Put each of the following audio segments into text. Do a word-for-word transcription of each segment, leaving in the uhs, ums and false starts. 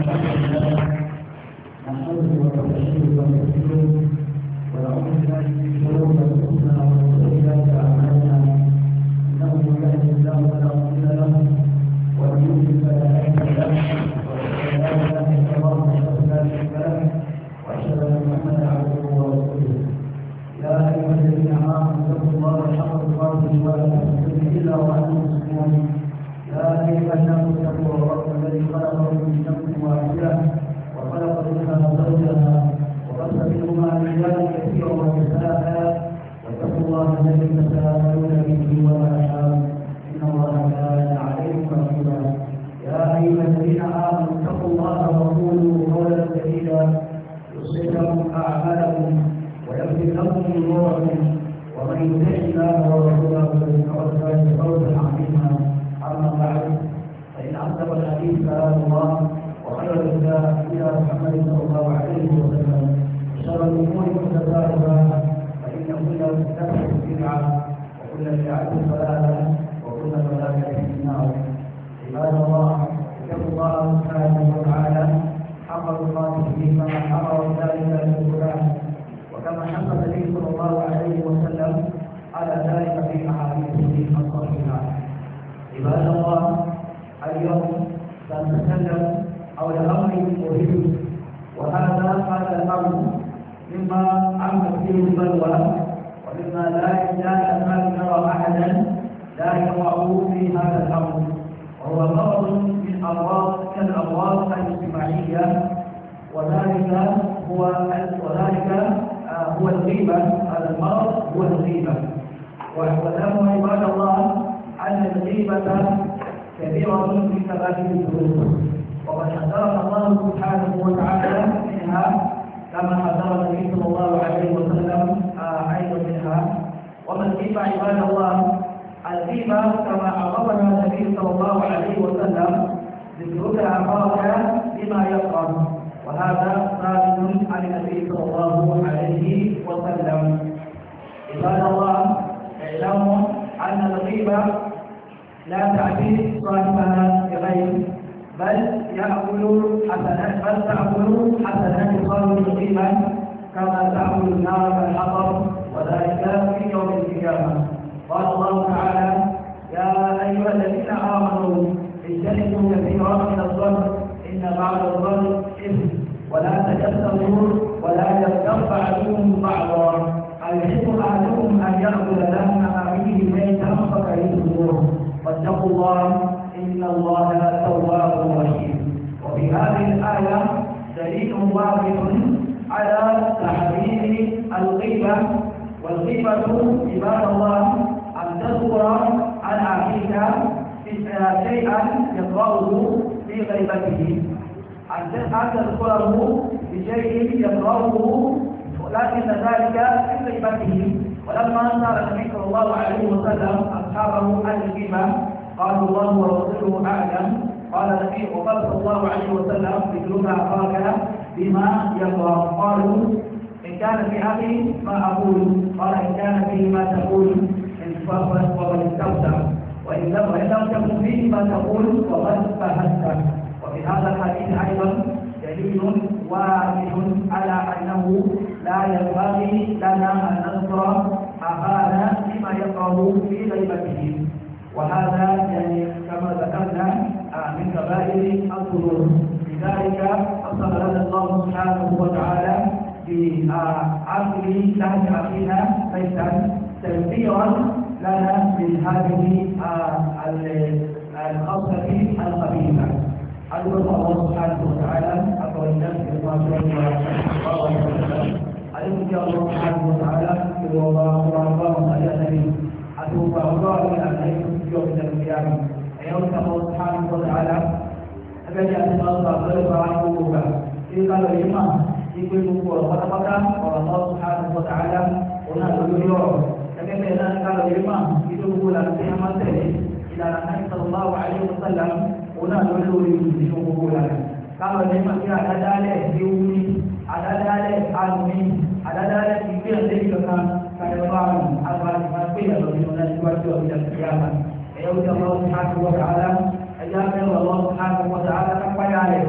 نحمده ونستعينه ونستغفره ونعوذ بالله من شرور انفسنا ومن سيئات اعمالنا انه من يهده الله فلا مضل له ومن يضلل فلا هادي له واشهد ان لا اله الا الله وحده لا شريك له واشهد ان محمدا عبده ورسوله. يا ايها الذين امنوا اتقوا الله حق تقاته ولا تموتن الا وانتم مسلمون. يا ايها الناس اتقوا ربكم الذي خلقكم من نفس واحده وخلق منها زوجها وبث منهما رجالا كثيرا ونساء واتقوا الله الذي تساءلون به والارحام ان الله كان عليكم رقيبا. يا ايها الذين امنوا اتقوا الله وقولوا قولا سديدا يصلح لكم اعمالكم ويغفر لكم ذنوبكم ومن يطع الله ورسوله فقد فاز فوزا عظيما. اما بعد فان اصدق الحديث كلام الله وخير الهدى الى محمد صلى الله عليه وسلم وشر الامور محدثاتها فان كل محدثه بدعه وكل بدعه ضلاله وكل ضلاله في النار. عباد الله اتقوا الله سبحانه وتعالى حق تقاته كما امر ذلك في القران وكما حث النبي صلى الله عليه وسلم على ذلك في احاديثه الصحيحه. عباد الله اليوم سنتكلم حول امر مهم وهذا هذا الامر مما عمت فيه البلوى ومما لا لا نكاد نرى احدا لا يقع في هذا الامر وهو مرض من امراض من الامراض الاجتماعيه وذلك هو وذلك هو الغيبه. هذا المرض هو الغيبه واعلموا عباد الله ان الغيبه كبيره من كبائر الذنوب وقد حذرنا الله سبحانه وتعالى منها كما حذر النبي صلى الله عليه وسلم ايضا منها. وما الغيبه عباد الله؟ الغيبه كما عرفنا النبي صلى الله عليه وسلم ذكرك اخاك بما يكره وهذا ثابت عن النبي صلى الله عليه وسلم. عباد الله اعلموا ان الغيبه لا تأتي صاحبها بغير بل يأكل حسنات بل تأكل حسنات صاحب الغيبة كما تأكل النار الحطب وذلك في يوم القيامة. قال الله تعالى: يا أيها الذين آمنوا اجتنبوا كثيرا من الظن إن بعض الظن إثم ولا تجسسوا ولا يغتب بعضكم بعضا أيحب أحدكم أن يأكل لحم أخيه ميتا فكرهتموه واتقوا الله إن الله تواب رحيم. وفي هذه الآية دليل واضح على تحريم الغيبة. والغيبة عباد الله أن تذكر عن أخيك شيئا يقرأه في غيبته أن تذكره بشيء يقرأه ولكن ذلك في غيبته. ولما سأل النبي صلى الله عليه وسلم أصحابه عن الغيبة قالوا الله ورسوله أعلم. قال النبي وقال صلى الله عليه وسلم: ذكرك أخاك بما يقرأ. قالوا: إن كان في أخي ما أقول. قال: إن كان فيه ما تقول فقد استمتع وإن لم تكن فيه ما تقول فقد فهمت. وفي هذا الحديث أيضا دليل واضح على أنه لا ينبغي لنا أن نذكر أخانا بما يقرأ في غيبته وهذا يعني كما ذكرنا من كبائر الذنوب. لذلك أصل لنا الله سبحانه وتعالى بعقل لهج أخينا ليسا تنفيرا لنا من هذه الخصلة الخبيثة. أدعو الله سبحانه وتعالى أقوى الناس بما شاء الله عليكم يا الله سبحانه وتعالى في الله ورضاه على النبي أتوب الله إلى عليكم في يوم القيامة. أيها الله سبحانه وتعالى أبدا أن الله غير عنه في قال الإمام يقول فتفكر الله سبحانه وتعالى هنا يقول كما قال الإمام يقول لك ما تري إلى النبي صلى الله عليه وسلم هنا يقول يقول لك kalau memang dia ada dalil diuni, ada dalil almi, ada dalil fikir dari belakang pada orang awal mati atau di mana situasi tidak kiamat. Ya Allah Subhanahu wa taala, ajarkan Allah Subhanahu wa taala kepada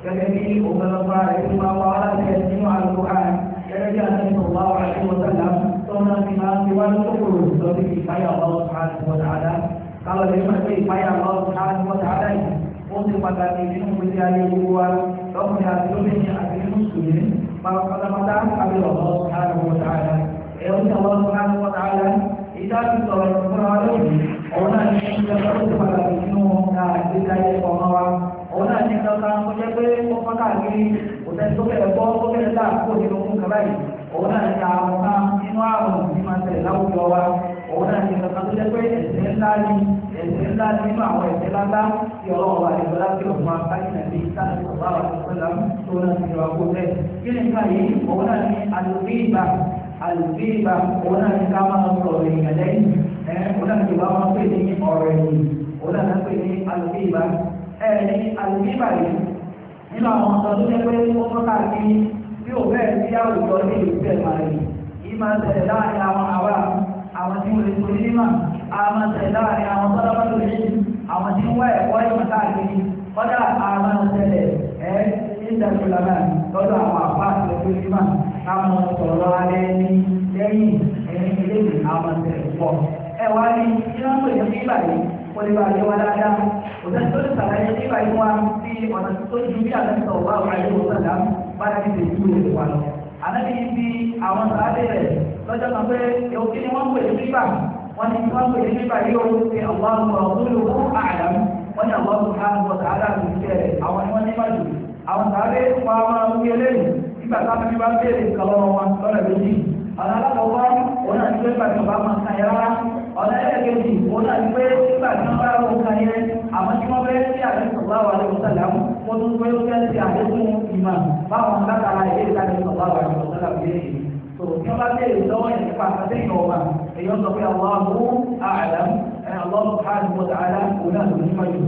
gẹ́gẹ́ bí ògbẹ́lọ́gbà rẹ̀ tó máa wá láti ẹ̀ nínú Al-Qur'an gẹ́gẹ́ bí Ànábì sallallahu alaihi wa sallam tó náà fi máa ń fi wá lókòrò lórí ìpáyà Allah subhanahu wa ta'ala kálọ̀ lè máa pé ìpáyà Allah subhanahu wa ta'ala yìí ó ti pàtàkì nínú gbèsè ayé gbogbo wa lọ́kùnrin àti lóbìnrin àti nínú sùnmí pátápátá kábíyà Allah subhanahu wa ta'ala ẹ̀rọ ní Allah subhanahu wa ta'ala ìdájú sọ̀rọ̀ fúnra wa lónìí òun náà ní ìjọba tó ti pàtàkì nínú gbèsè ayé ọmọ wa òun náà ní kankan tó jẹ́ pé ó fọ́n káàkiri òtẹ́ tó bẹ̀rẹ̀ bọ́ tó bẹ̀rẹ̀ dà kó nínú fún kaba yìí òun náà ní àwọn kan nínú àrùn tí máa tẹ̀lé láwùjọ wa òun náà ní kankan tó jẹ́ pé ẹ̀ṣẹ̀ ńlá ní ẹ̀ṣẹ̀ ńlá nínú àwọn ẹ̀ṣẹ̀ ńlá tí ọlọ́run wà nígbà láti ọ̀gbọ́n akáyìnà bíi sáà ọ̀bá wà ní pẹ́lá tó náà ti yọ àgbo bẹ́ẹ̀. kí ni nǹkan yìí òun náà ní àlùbíìbà àlùbíìbà òun náà ní ká máa sọ̀rọ̀ èèyàn lẹ́yìn ẹ̀ òun náà ní wàá máa pè ní ọ̀rọ̀ ẹ̀yìn òun náà ní pè ní àlùbíìbà ẹ̀ ní àlùbíìbà yìí nínú àwọn ọ̀sán tó jẹ́ pé ó fọ́ káàkiri tí ò bẹ́ẹ̀ sí àwùjọ ní ìlú bẹ́ẹ̀ máa rí yìí máa ń tẹ̀lé láàrin àwọn àwa àwọn tí wọ́n lè tó ní mà á máa tẹ̀lé láàrin àwọn tọ́lá bá tó lè àwọn tí ń wá ẹ̀kọ́ ìmọ̀ káàkiri kọ́dà á máa tẹ̀lé ẹ̀ ìdàgbàsókè náà lọ́dọ̀ àwọn àpá àti ẹgbẹ́ ìmọ̀ á máa sọ̀rọ̀ alẹ́ ní lẹ́yìn ẹ̀yìn eléyìí á máa tẹ̀lé pọ̀ ẹ̀ wá ní kí wọ́n pè ní bíbà yìí wọ́n lè bá a lé wa dáadáa òtẹ́ni tó lè sàlàyé bíbà yìí wá sí ọ̀nà tó ju bí àlẹ́ sọ̀rọ̀ wá wà lé wọ́n sàdá bá dàbí tèmi tó lè wà lọ. ànábi fi àwọn sàádé rẹ̀ lọ́jọ́ kan pé èwo kí ni wọ́n pè ní bíbà wọ́n ní wọ́n pè ní bíbà yìí ó fi àwọn ọmọ ọ̀gbọ́n àdàm wọ́n ní àwọn ọmọ ọ̀gbọ́n àdàm àdàm ìṣẹ̀lẹ̀ àwọn ni wọ́n ní máa jù àwọn sàádé wọn a máa wúyẹ lẹ́yìn nígbà táwọn bí bá béèrè kọlọ́ wọn lọ́nà méjì ọ̀nà alákọ̀ọ́kọ́ òun náà ti pé nígbà tí wọ́n bá máa kan yẹn rárá ọ̀nà ẹlẹ́gẹ̀ẹ́jì òun náà ti pé nígbà tí wọ́n bá rọ̀ kan yẹn àwọn tí wọ́n fẹ́ sí àlẹ́ sọ̀rọ̀ àwọn àlẹ́ òṣèlú àwọn wọ́n tún pé ó fẹ́ sí àlékún ìmọ̀ báwọn látara ilé ìtajà sọ̀rọ̀ àwọn àlẹ́ òṣèlú àwọn ilé yìí tó tí wọ́n bá béèrè lọ́wọ́ yẹn nípa àtẹ́yìn ọ̀ma èyí sọ pé àwọn àbú àdàm Allah subhanahu wa ta'ala òun náà ló ní mọ́jú.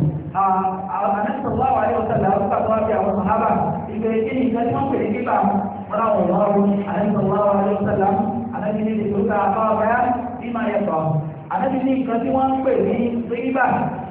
àlẹ́ sọ̀rọ̀ àwọn àlẹ́ òṣèlú àwọn pàtó wá bí àwọn sàhábà ìgbèrè kí ni ìgbà tí wọ́n pè ní bíbá wọn àwọn ọ̀rọ̀ àlẹ́ sọ̀rọ̀ àwọn àlẹ́ òṣèlú àlẹ́ ní ìdíje tó ká báyà bí máa yẹ sọ àlẹ́ ní nǹkan tí wọ́n ń pè ní bíbá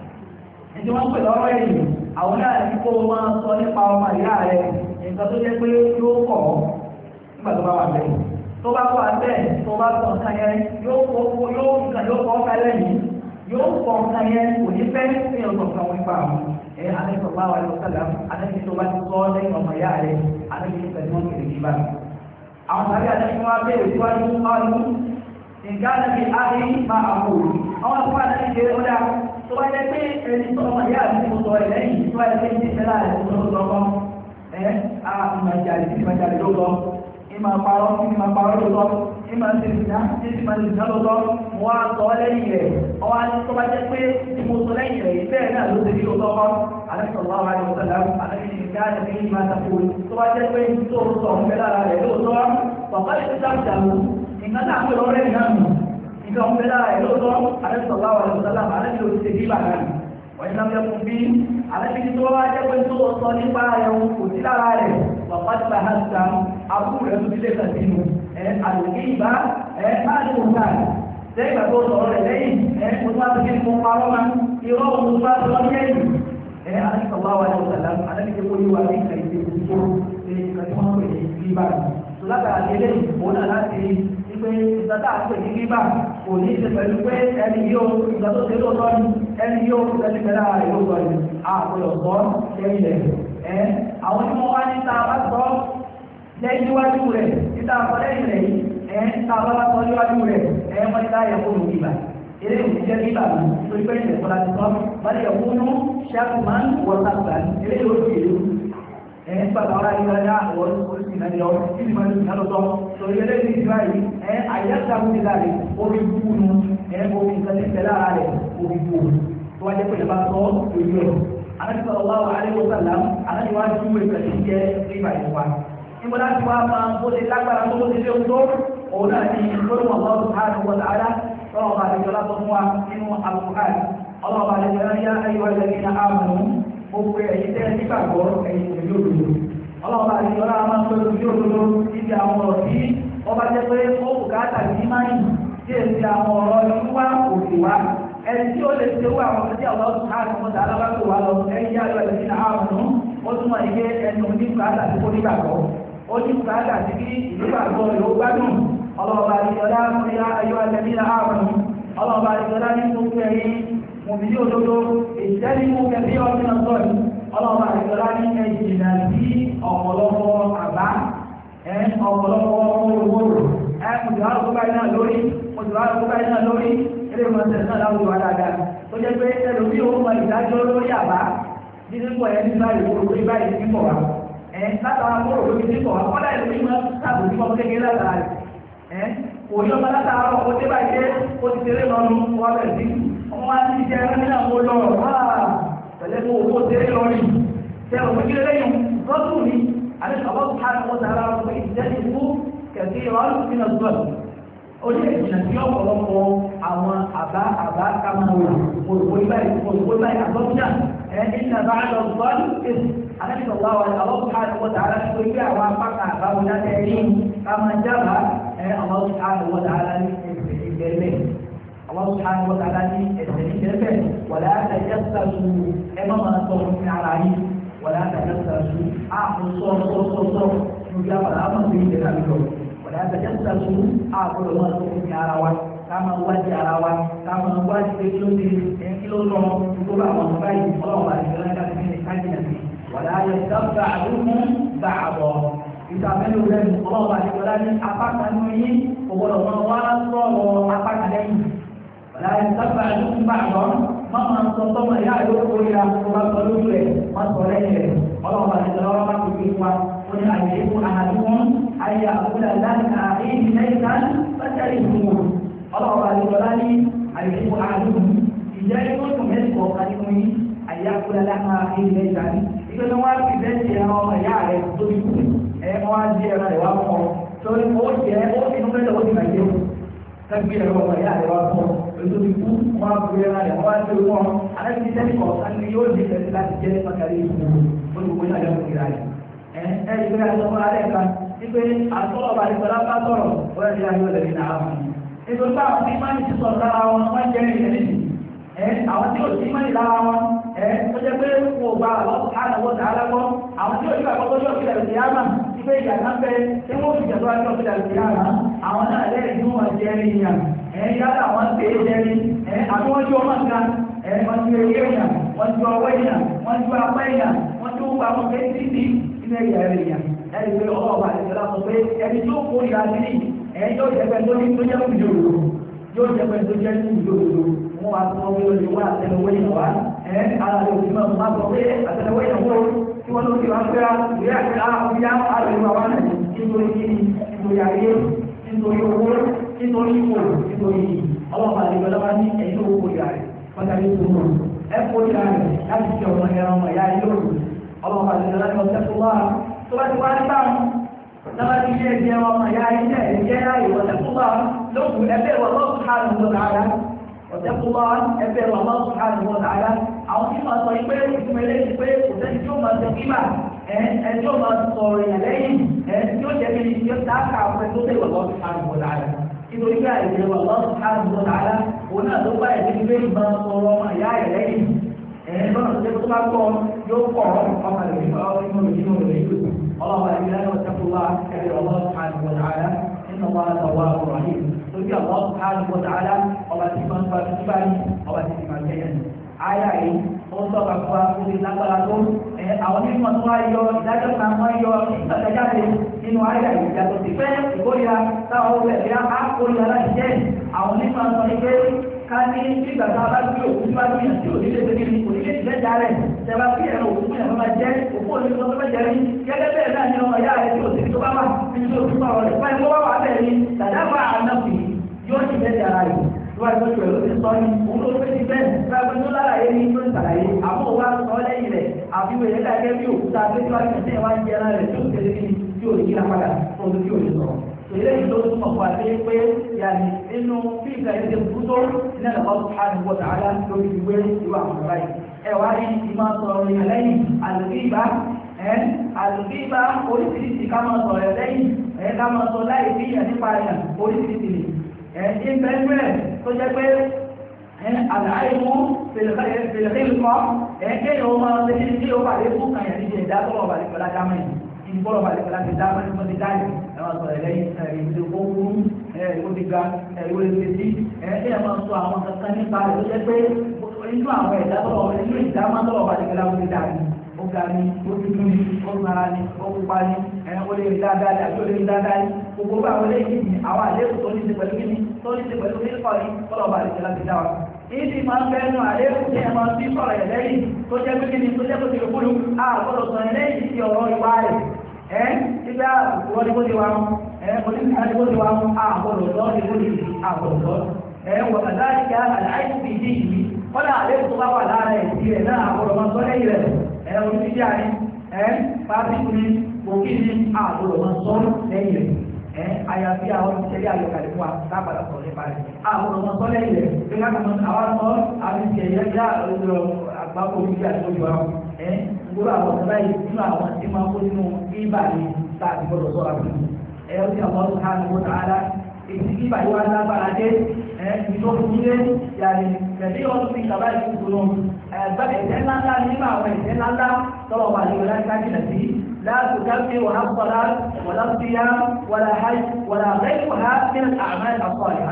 ẹni wọ́n ń pè lọ́rọ̀ ẹ̀yìn àwọn náà ní kó máa sọ nípa ọmọ ìyá rẹ̀ nǹkan tó jẹ́ pé yóò kọ̀ nígbà tó bá wà bẹ́ẹ̀ tó bá wà bẹ́ẹ̀ tó bá sọ nǹkan yẹn yóò kọ́ yóò nǹkan yóò kọ́ ọ́ká lẹ́yìn yóò kọ́ nǹkan yẹn kò ní fẹ́ ní ọ̀sán kan wọn nípa àwọn ẹ̀ alẹ́sọ̀ bá wà lọ́sàlá alẹ́sọ̀ tó bá ti sọ lẹ́yìn ọmọ ìyá rẹ̀ alẹ́sọ̀ tó tẹ̀lé wọn kiri níbà àwọn tàbí alẹ́sọ̀ wọn bẹ̀rẹ̀ síwájú ọdún nǹkan alẹ́sọ̀ àdé máa àpò àwọn àpò alẹ́sọ̀ ṣe ó dáa tó bá yẹ pé ẹni tó ọmọ ìyá àti ìmọ̀tọ̀ ẹ̀ lẹ́yìn tó bá yẹ pé ní ìfẹ́lá rẹ̀ tó lọ́wọ́ lọ́wọ́ ẹ̀ á ìmọ̀ ìjàlè tí ìmọ̀ ìjàlè ló lọ ìmọ̀ àparọ́ ìmọ̀ àparọ́ ló lọ ìmọ̀ ìsìnkà tí ìmọ̀ ìsìnkà ló lọ wọ́n á sọ lẹ́yìn rẹ̀ ọwọ́ tó bá jẹ́ pé tí mo sọ lẹ́yìn rẹ̀ bẹ́ẹ̀ náà ló ti rí lọ́wọ́ alẹ́sọ̀rọ̀ àwọn àyọ̀sọ̀lá alẹ́sìnkà àti ìmọ̀ àtàkù tó bá jẹ́ pé tó sọ ń bẹ lára rẹ̀ lóòótọ́ bàbá yìí tó dáàbò nǹkan náà pé lọ́rẹ́ ìnáàmù ìgbà ọmọ ẹ̀dá ẹ̀ lóòótọ́ alẹ́sọ̀lá àwọn àyọ̀sọ̀lá alẹ́sìn ló ti ṣe bí bàbá wọ́n iná mẹ́kún bí alẹ́sìn tó wá jẹ́ pé tó sọ nípa ẹ̀hún kò sí lára rẹ̀ bàbá ti bá hàn sá abúrú rẹ̀ tó ti lé kàn sínú ẹ̀ àlùkí ìbá ẹ̀ máa ní òun náà lẹ́yìn ìgbà tó sọ̀rọ̀ rẹ̀ lẹ́yìn ẹ̀ mo tún wá ti fi fún parọ́ ma irọ́ òun tó bá sọ lẹ́yìn ẹ̀ alẹ́sọ̀lá àwọn àyọ̀sọ̀lá alẹ́sìn tó yí wa ní ìkà ìdè tó ṣe ìkà tí wọ́n pè ní bíbá tó látara délé òun náà láti pé ìgbàtà àpè ní bíbá kò ní ṣe pẹ̀lú pé ẹni yóò ìgbà tó ṣe lóòótọ́ ni ẹni yóò ẹni pẹ̀lú ara rẹ̀ lóòótọ́ ni àpòlọ̀ sọ lẹ́yìn rẹ̀ ẹ́ àwọn tí wọ́n wá ní ta bá sọ lẹ́yìn níwájú rẹ̀ níta sọ lẹ́yìn rẹ̀ yìí ẹ́ ta bá bá sọ níwájú rẹ̀ ẹ́ wọ́n ní láyé kó ló bíbá eré òní jẹ́ bíbá mi lórí pé ìṣẹ̀lẹ̀ kọ́lá ti sọ wọ́n lè kó nú ṣàkùmán wọ́sàgbà eré yóò di èrò ẹ̀ ń gbàgbọ́ ara yìí lọ́dá àwọn oríṣi náà ni ọ́ kí ni máa ń dùn lọ́tọ́ torí eléyìí ti báyìí ẹ̀ àyẹ̀sà wúdi láàrin orí búkú nu ẹ̀ omi nǹkan ti tẹ̀lé ara rẹ̀ orí bú tó wájú pé ìbá sọ orí ọ̀ anájú sọ̀rọ̀ wá wà alẹ́ wọ́sà làm anájú wá ju ìgbà tí ń jẹ́ rírà yìí wá. níbo láti wá máa bó ti lágbára tó bó ti lé tó òun náà ni lórí wọn lọ́wọ́ subhanahu wa ta'ala lọ́wọ́ bá àlejò látọ̀ fún wa nínú al-Qur'an ọlọ́wọ́ bá àlejò yá ayé wa lẹ́yìn náà àmọ́ gbogbo ẹ̀yìn tẹ́ nígbàgbọ́ ẹ̀yìn ìlú òdodo ọlọ́ọ̀bá àti ọlá máa ń pẹ́ lójú òdodo níbi àwọn ọ̀rọ̀ tí wọ́n bá jẹ́ pé ó kù káàtà ní máyì tí èsì àwọn ọ̀rọ̀ ìlú wá òkè wá ẹni tí ó lè ṣe owó àwọn ọ̀rọ̀ tí àwọn ọ̀sán àti ọmọdé alábàgbé wa lọ ẹ̀yìn yá lọ ẹ̀sìn àwọn ọ̀nà ó túmọ̀ ike ẹni òní bùkátà tí kò nígbàgbọ́ ó ní bùkátà tí kí ìnígbàgbọ́ rẹ̀ ó gbádùn ọlọ́ọ̀bá àdìsọ́lá fún ya ayọ́ alẹ́bíra ààrùn ọlọ́ọ̀bá àdìsọ́lá ní gbogbo ẹ̀yìn mòmìnì òdodo ìṣẹ́lẹ̀ mú kẹfí ọdún ọ̀sọ́ọ̀lù ọlọ́ọ̀bá àdìsọ́lá ní ẹ̀jìnà sí ọ̀pọ̀lọpọ̀ àbá ọ̀pọ̀lọpọ̀ owóró ẹ̀kùnjọ́ àrùkúbá iná lórí òjò àrùkúbá iná lórí ilé ìmọ̀sẹ̀ náà láwùjọ adáadáa tó jẹ́ pé ẹlòmí ó mọ ìdájọ́ lórí àbá nínú ẹ̀ ní báyìí orí báyìí ní pọ̀ wá ẹ̀ látara kóró lórí ní pọ̀ wá kọ́dà ìlú ìmọ̀ sábò ní ọmọ kékeré látara rẹ̀ ẹ̀ òní ọmọ látara ọkọ̀ tó báyìí dé ó ti tẹ̀lé lọ́nu wọ́n bẹ̀rẹ̀ sí ọmọ wa ti jẹ́ ẹ̀rọ nínú àwọn olóró wá pẹ̀lẹ́ kó owó tẹ̀lé lọ́rí tẹ̀ òkú kí lẹ́yìn rọ́tù ni àti ọ̀bọ̀ sùhánù wọ́n tààrà ọkọ̀ ìjẹ́ni fún kẹ̀kẹ́ ìrọ̀lù nínú ọ̀sán ó ní ìjìnà tí ọ̀pọ̀lọpọ̀ àwọn àbá àbá kàmáwò òrùkó ibáyìí òrùkó ibáyìí àgbọ́njà ẹ̀ ìnà bá lọ sọ́ọ́lù èsì alẹ́sọ̀lá wa àwọn sùhánù wọ́n tààrà ní pé kí àwọn apákan àbáwọn jáde ẹ̀rí kàmá jábà ẹ̀ àwọn sùhánù wọ́n tààrà ní ẹ̀sẹ̀ ìgbẹ́lẹ̀ àwọn sùhánù wọ́n tààrà ní ẹ̀sẹ̀ ìgbẹ́lẹ̀ wàlá àtàjẹ́sàtù ẹ̀ má máa sọ fún ara yìí wàlá àtàjẹ́sàtù àkùsọ̀sọ̀sọ̀ níbi àpàlà àmọ̀ sí ìdẹ́nà lọ wàlá àtàjẹ́sàtù àkùsọ̀ máa sọ fún ara wa káma wájú ara wa káma wájú pé kí ló dé ẹ̀ kí ló lọ gbogbo àwọn ọmọ báyìí ọlọ́wọ́ àti ìjọba ká ti ní kájínà sí wàlá ayé dábàá àdúgbò bá àbọ̀ ìsàmẹ́lò lẹ́nu ọlọ́wọ́ àti ìjọba ní apákanú yín òwòrán wọn wá sọ̀rọ̀ apákanlẹ́yìn wàlá ayé dábàá àdúgbò bá àbọ̀ mọ́mọ́ sọ tọ́mọ ìyá àdókò ìyá tó bá sọ lójú rẹ̀ wọ́n sọ lẹ́yìn rẹ̀ ọlọ́wọ́ àti ìjọba wọn kò fi wá ó ní àyè fún àdúgbò ayé àkúlẹ̀ láti àárín lẹ́yìn náà lọ́sẹ̀ ìfúnwó ọlọ́wọ́ àti ìjọba ní àyè fún àdúgbò ìjẹ́ tó tún mẹ́rin kọ̀ọ̀kan nínú yín àyè àkúlẹ̀ láti àárín lẹ́yìn náà ìgbẹ́ ni wọ́n á fi bẹ́ẹ̀ ṣe ẹran ọmọ ìyá rẹ̀ tó ti kú ẹ̀ wọ́n á di ẹran rẹ̀ wá fún ọ torí ó jẹ́ ó ti nú mẹ́ta ó ti bàjẹ́ o tẹ́gbẹ́ ẹran ọmọ ìyá rẹ̀ wá fún ọ ètò ìkú wọn á fi ẹran rẹ̀ wọ́n á ti wọ́n alẹ́ ti tẹ́lẹ̀ kọ̀ọ̀kan ni yóò di ẹ̀sìn láti jẹ́ pàtàkì ìfowó olùkọ́ náà yẹ kó ìrà rẹ̀ ẹ̀ ẹ̀ ìgbé àtọ́kọ́ alẹ́ kan wípé àtọ́lọ́ bá ìgbàlá bá sọ̀rọ̀ wọ́n ti ayé ọ̀lẹ́bí náà fún un nítorí pé àwọn tí máa ń ti sọ̀rọ̀ lára wọn wọ́n jẹ́ ìrìn ẹ̀lẹ́sì ẹ̀ àwọn tí ò sí máa ń lára wọn ẹ̀ tó jẹ́ pé wọ́n gba àwọn àlàwọ̀ àwọn tí ò sí àkọ́kọ́ yóò fi ẹ̀rù ìyáàmà ìgbé ìyá náà fẹ́ tí wọ́n fi jẹ̀dọ́ àjọ fi ẹ̀rù ìyáàmà àwọn náà lẹ́yìn tí wọ́n jẹ́ ní ìyá ẹ̀ yálà àwọn ń tẹ̀lé jẹ́ ní ẹ̀ àbí wọ́n ju ọmọ nǹkan ẹ̀ wọ́n ju eré èèyàn wọ́n ju ọwọ́ èèyàn wọ́n ju apá èèyàn wọ́n ju àwọn kéńtì sí ilé ìyá rẹ̀ èèyàn ẹni pé ọlọ́ọ̀bà àdìsọ́lá sọ pé ẹni tó kó ìyá sí ní ẹni yóò jẹ́ pẹ́ tó ní tó jẹ́ ìjọ òdòdó yóò jẹ́ pẹ́ tó jẹ́ ìjọ òdòdó wọ́n wá sọ pé olè wá àtẹnudọ́ yẹn wá ẹ ara rẹ̀ òsì máa máa sọ pé àtẹnudọ́ yẹn wó tí wọ́n ló ti wá pẹ́ra ìwé àti àbíyá àrẹ̀wá wá náà nítorí kí nítorí ayé nítorí owó nítorí ipò nítorí ọlọ́ọ̀bà àdìsọ́lá wá ní ẹ̀yìn tó kó ìyá rẹ̀ pàtàkì tó mọ̀ ẹ kó ìyá rẹ̀ láti fi ọmọ ẹran ọmọ ìyá ilé òdò ọlọ́ọ̀bà àdìsọ́lá ní ọ̀sẹ̀ tó wá tó bá ti wá ní báwọn lọ́wọ́ ti ṣe ẹgbẹ́ ọmọ ìyá ilé ẹ̀jẹ̀ láyé wọ̀tẹ́kùnbá lókùn ẹgbẹ́ wọ̀ lọ́sùn hàn ló dáadáa wọ̀tẹ́kùnbá ẹgbẹ́ wọ̀ lọ́sùn hàn ló dáadáa àwọn tí wọ́n sọ pé ìfúnmẹ́lẹ́ ti pé kò sẹ́ni tí ó máa tẹ kíma ẹ̀ ẹ̀ tí ó máa sọ̀rọ̀ yẹn lẹ́yìn ẹ̀ tí ó jẹ́ kí ni ó ta ká àwọn ẹgbẹ́ tó tẹ̀ wọ̀ lọ́sùn hàn ló dáadáa nítorí pé àìsè wọ̀ lọ́sùn hàn ló dáadáa òun náà ló bá ẹ̀jẹ̀ pé ìbá sọ̀rọ̀ ọmọ ìyá ẹ̀ lẹ́yìn ẹ̀ lọ́nà tó jẹ́ tó bá kọ́ yóò kọ́ ọmọ rẹ̀ nípa ọmọ الله أعلم واتقوا الله كبير الله سبحانه وتعالى إن الله تواب رحيم تلقي الله سبحانه وتعالى وباتفان فاتفاني وباتفان كيان آية yìí ó ń tọ́ka fún wa fún ìlágbára tó àwọn onímọ̀ tó wá yọ ìdájọ́ kan wọ́n yọ ìgbàjáde nínú àyà ìyàtọ̀ sí pé ìkórìíra táwọn ọ̀rẹ́ ẹ̀yà á kórìíra láti jẹ́ àwọn onímọ̀ sọ ní pé ká ní nígbà tá a bá gbé òkú tí wàá gbìyànjú tí òní lè gbé ní òní lè tìlẹ̀ jà rẹ̀ tẹ̀wá sí ẹ̀rọ òkú fún ẹ̀rọ máa jẹ́ òkú òní lọ́wọ́ máa jẹ́ rí gẹ́gẹ́ bẹ́ẹ̀ náà ni ọmọ ìyá rẹ̀ tí òsì tó bá wà ní tí òsì bá wà rẹ̀ fáyín tó bá wà bẹ́ẹ̀ ni dàdá bá ànáfì yóò ti bẹ́ẹ̀ jà rẹ̀ wọ́n ti gbé ẹ̀rọ ti sọ ní òun ló fẹ́ ti bẹ́ẹ̀ fẹ́ẹ́ tó lára yé ní tó ń sàlàyé àmọ́ wa sọ lẹ́yìn rẹ̀ àfi wẹ̀rẹ̀ dàgẹ́ bí òkúta pé tí wàá ti tẹ̀ wá ń jẹ ara rẹ̀ tí ó ti tẹ̀lé tí ò ní kí lápadà tó ń tí ò ní sọ̀rọ̀ eléyìí ló tún mọ̀ fún wa pé pé yàrá nínú bí ìgbà yẹn ti kú tó iná lọ́wọ́ subhanahu wa ta'ala lórí ìwé ìwà àwọn ọ̀rá yìí. ẹ wá rí ìmọ̀ sọ̀rọ̀ yẹn lẹ́yìn àlùbíbá ẹ àlùbíbá oríṣiríṣi ká máa sọ̀rọ̀ yẹn lẹ́yìn ẹ ká máa sọ láì fi yàn nípa yàn oríṣiríṣi ni. ẹ ní bẹ́ẹ̀ tó jẹ́ pé àlàyé fèlèkèlùkọ́ ẹ̀kẹ́ yóò máa ṣe kí yóò pàdé fún kàyà ní ìdá tọ́lọ̀ ọba àdìpọ̀lá dámọ̀ yìí ìdí bọ́lọ̀ ọba àdìpọ̀lá ti dámọ̀ ní wọ́n ti dáyé ẹ̀wọ̀n sọ ẹ̀lẹ́yìn ìdí owó kúrú ẹ̀wọ́ ti ga ẹ̀wọ́ ti ti ẹ̀kẹ́ yẹn máa sọ àwọn kankan nípa rẹ̀ ló jẹ́ pé inú àwọn ẹ̀dá tọ́lọ̀ inú ìdá máa tọ́lọ̀ ọba àdìpọ̀lá ti dáyé ó ga ní ó dúdú ní ó gbára ní ó pupa ní ẹ̀ ó lè rí dáadáa ní àti ó lè rí dáadáa ní gbogbo àwọn eléyìí ní àwọn àlékún tó ní ti pẹ̀lú kíní tó ní ti pẹ̀lú kíkọ́ ní tọ́lọ̀ ọba àdìpọ̀lá ti dá wa ìdí máa ń bẹ́nu àlékún tí ẹ máa ń bí sọ̀rọ̀ ẹ̀ lẹ́yìn tó jẹ́ pé kíni tó jẹ́ pé kí lókùnrin àgbọ̀dọ̀ sọ ẹ̀ lẹ́yìn sí ọ̀rọ̀ ìwà rẹ̀ ẹ́ nígbà ìwọ́n ni kó ti wá mú ẹ́ oníkàá ni kó ti wá mú àgbọ̀dọ̀ sọ ní kó ti àgbọ̀dọ̀ sọ ẹ́ wọ̀ kàdáríkà àláìsí ìdí yìí kọ́dà àlékún tó bá wà lára ẹ̀ sí ẹ̀ náà àgbọ̀dọ̀ máa sọ lẹ́yìn rẹ̀ ẹ́ oníkìjà ni ẹ́ pàṣípù ni òkì ni àgbọ̀dọ̀ máa sọ lẹ́yìn rẹ̀ ẹ́ àyàfi àwọn ìṣẹ̀lẹ̀ àyọkàlẹ̀ fún wa lápàdà sọ̀rọ̀ nípa rẹ̀ àwọn ọmọ sọ lẹ́yìn rẹ̀ pé káàkiri àwọn sọ àwọn ìṣẹ̀lẹ̀ yá àgbákò orí àtúntò àwọn ẹ́ gbogbo àwọn ọ̀sẹ̀ báyìí nínú àwọn tí máa kó nínú bíbà ní láti gbọdọ̀ sọ̀rọ̀ àbúrò ẹ̀ ó ti àwọn ọ̀sẹ̀ hàn wọ́n tààlà èyí bíbà yìí wá lágbára dé ẹ̀ ìjọ ìdílé yàrá ìrẹ̀lẹ́ ọdún fi kàbá ìkúkúrú ẹ̀gbẹ́ ẹ̀jẹ̀ ńláńlá nínú àwọn ẹ̀jẹ̀ ńláńlá tọ́wọ́ wà ní ọ̀lá ìkájìnà sí لا تكفر ولا الصلاة ولا الصيام ولا حج ولا غيرها من الأعمال الصالحة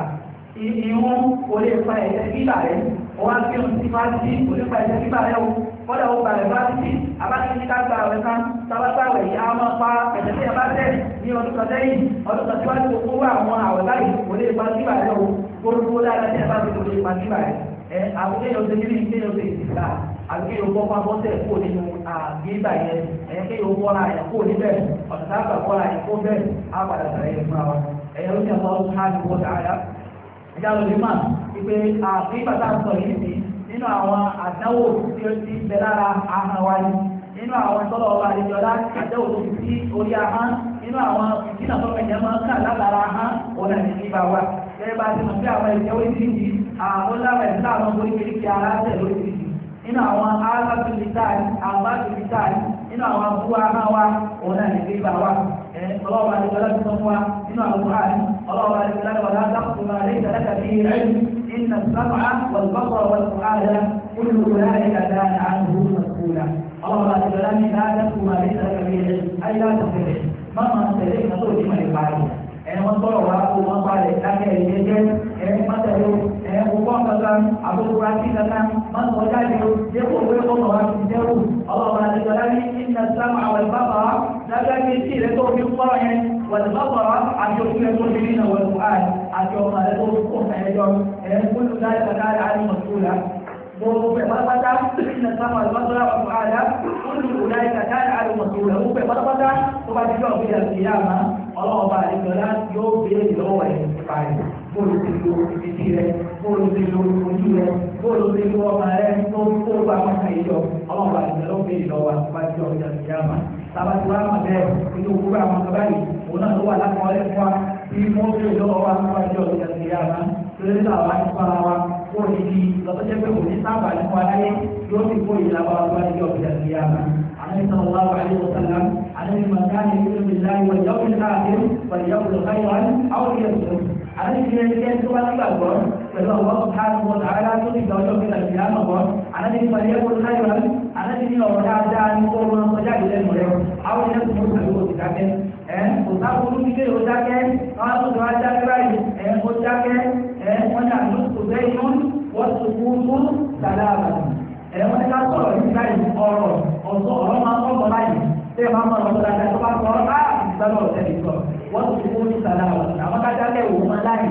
ìhun kò lè fa ẹ̀jẹ̀ bíbà rẹ̀ wọ́n á fi ohun tí máa ti kò lè fa ẹ̀jẹ̀ bíbà rẹ̀ o kọ́dà ó balẹ̀ bá ti abájú ní ká gba àwẹ̀ kan sábàtà àwẹ̀ yìí á máa pa ẹ̀jẹ̀ tí a bá tẹ̀ ní ọdún kan lẹ́yìn ọdún kan tí wọ́n ti kó wá àwọn àwẹ̀ báyìí kò lè fa bíbà rẹ̀ o gbogbo dáadáa tí a bá ti kò lè fa bíbà rẹ̀ ẹ̀ àwọn kéèyàn ṣe kí ni kéèyàn ṣe ìsìlá àbí kéèyàn bọ́ fún abọ́sẹ̀ kó nínú àgbébà yẹn ẹ̀ kéèyàn bọ́ra ẹ̀ kó níbẹ̀ ọ̀sán tá a gbà bọ́ra ẹ̀ kó bẹ́ẹ̀ á padà sàrẹ̀ ẹ̀ fún wa ẹ̀yẹ ló ti àwọn ọ̀sán á ti wọ́n dáadáa ẹ̀dá lórí mà ìpè àgbébà tá a sọ yìí sí nínú àwọn àdáwò tí ó ti bẹ lára ahọ́n wa ni nínú àwọn tọ́lọ̀ ọba àdéjọ́lá àdáwò tó fi sí orí ahọ́n nínú àwọn ìdínà tó fẹ̀yẹ́ máa ń kà látara ahọ́n òun náà ní nípa wa gẹ́gẹ́ bá ti mọ̀ sí àwọn ìjẹ́ oríṣiríṣi àwọn láwọn ẹ̀sán àwọn oríṣiríṣi ara tẹ̀ lóríṣiríṣi nínú àwọn alábàtúndínláì àbátúndínláì nínú àwọn abúlé ahọ́n wa òun náà ní nípa wa ọlọ́wọ́ àdéjọ́lá ti sọ fún wa nínú àwọn buhari ọlọ́wọ́ àdéjọ́lá wà látàkùn máa lé ìtàlẹ́kà bí ẹ̀rù إن السمع والبصر والفؤاد كل أولئك كان عنه مسؤولا الله تعالى لا تكن ما ليس لك به علم أي لا تفرح ما ما تدرك نقول لما يفعل ẹni wọn tọrọ wa kó wọn balẹ̀ lákẹ́ ẹ̀yẹ jẹ́ ẹni mọ́tẹ́lẹ́ ẹni gbogbo kankan àbúrò àti kankan máa ń kọjá ìlú dépò pé ó mọ̀ wá fi dẹ́rù ọlọ́ọ̀bà àdéjọ́ láti ìnà sáwọn àwọn ìbáfà lábẹ́ bí tí ìrẹ́ tó fi ń kọ́ yẹn wàlúbàbà àti ojú ẹ̀ tó fi rí náà wọ̀lú àì àti ọmọ rẹ̀ tó kó ẹ̀yọ́ ẹ̀ kúlù dáì kàdáì àti mọ̀túlá gbogbo ẹ̀ pátápátá ìnà sáwọn ìbáfà wọ̀lú àyà kúlù dáì kàdáì àti mọ̀túlá gbogbo ẹ̀ pátápátá tó bá ti jọ òbí àti ìyá àmà ọlọ́ọ̀bá àdìgbọ́lá yóò béèrè lọ́wọ́ ẹ̀ parí bóòlù ti lo ìdí rẹ̀ bóòlù ti lo ojú rẹ̀ bóòlù ti lo ọmọ rẹ̀ tó kó bá wọn kà yíyọ ọlọ́ọ̀bá àdìgbọ́lá ó béèrè lọ́wọ́ àti ọjà ìyáàmà sábàtì wa máa bẹ́ẹ̀ nínú òwúrọ̀ àwọn ọmọ báyìí òun náà ló wà lákọọ́lẹ̀ fún wa bí wọ́n béèrè lọ́wọ́ wa nípa ìjọ ọjà ìyáàmà lórí àwọn àtìpára wa kó o ní di lọ́tọ́jẹ́ pé òní sábà ní wa láyé yóò ti kó ìlànà wa nípa ìjọ ọjà ìyáàmà àná sallallahu alaihi wasallam àná man kana yu'minu billahi wal yawmil akhir falyaqul khayran aw liyasmut àná ìdílé ẹgbẹ́ tó bá nígbàgbọ́ pẹ̀lú àwọn subhanahu wa ta'ala tó ti gbà ọjọ́ ìgbà ìyáàmà bọ́ àná ìdílé falyaqul khayran àná ìdílé ọ̀rọ̀ dáadáa ní kó wọn kọjá ìlẹ́nu rẹ̀ àwọn liyasmut àbí kò ti dákẹ́ ẹ̀ kò sáfúrú ní kéde ó dákẹ́ àwọn tó ti wá dákẹ́ báyìí ẹ̀ ó dákẹ́ ẹ̀ wọ́n ní àdúgbò bẹ́ẹ̀ yún wọ́n ti kú fún sàlámà ẹ̀ wọ́n ní ká sọ̀rọ̀ ní báyìí ọ̀rọ̀ ọ̀sọ̀ ọ̀rọ̀ máa ń kọ́ báyìí tẹ́ ẹ máa ń mọ̀ ọ̀rọ̀ dáadáa tó bá sọ ọ́ á ìgbàlọ́ ọ̀sẹ̀ nìkan wọ́n ti kú fún sàlámà àwọn ká dákẹ́ òun máa láyìí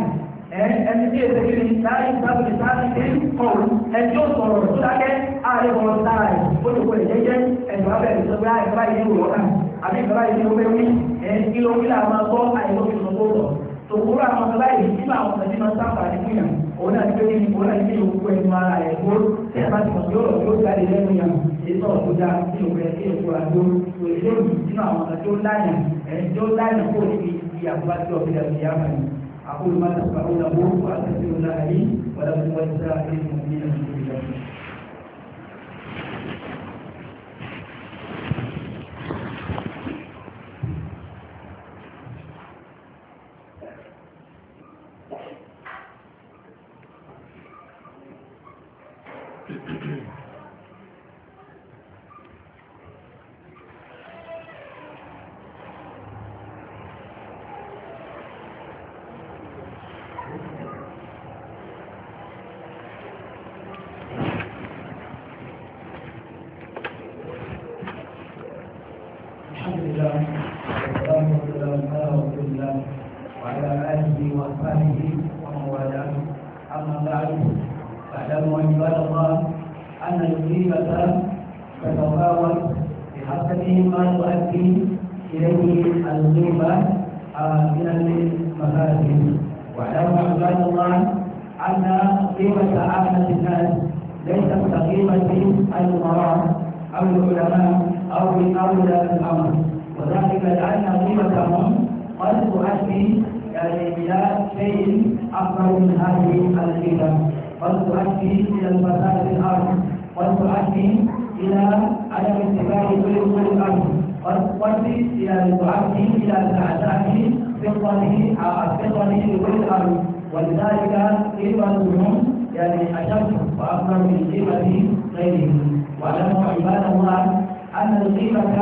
ẹni tí èsè kiri láyé ìgbàgbé sáàtì tí kọ̀ọ̀rù ẹni tí ó sọ̀rọ̀ tó dákẹ́ ààrẹ wọn sára ẹ̀ ó lè wọlé jẹ́jẹ́ ẹ̀sùn abẹ́rẹ́ ìsọgbé àìsàn báyìí ní òwúrọ̀ náà àbí ìgbà báyìí ní owó wí ẹni kí ló kí là máa gbọ́ àìlókè tó tó sọ tòkúrò àwọn ọmọ báyìí nínú àwọn ọmọ tí wọ́n sábà ní fún yàn òun náà ti pé ní òun náà ti ní òkú ẹnu ara ẹ̀ kó tí a bá ti mọ̀ yóò yóò jáde lẹ́nu yàn èyí sọ̀rọ̀ tó dá ní òkú ẹ̀ kí èkó àgbo tó èlé yìí nínú àwọn ọmọ tí ó láyà ẹ̀ tí ó láyà kó níbi ìyàwó bá ti ọ̀gbìn àti ìyá أقول ما تسمعونه وأستغفر الله لي ولكم ولسائر المؤمنين من كل ذنب فاعلموا عباد الله أن الغيبة تتفاوت بحسب ما تؤدي إليه الغيبة من المفاسد. واعلموا عباد الله أن غيبة عامة الناس ليست كغيبة الأمراء أو العلماء أو أولى الأمر، وذلك لأن غيبتهم قد تؤدي يعني إلى شيء أكبر من هذه الغيبة، قد تؤدي إلى الفساد في الأرض، قد تؤدي إلى عدم اتباع كل الأرض، قد تؤدي إلى تؤدي إلى تعداد فطره الفطر لكل الأرض، ولذلك غيبتهم يعني أشد وأكبر من غيبة غيرهم. واعلموا عباد الله أن الغيبة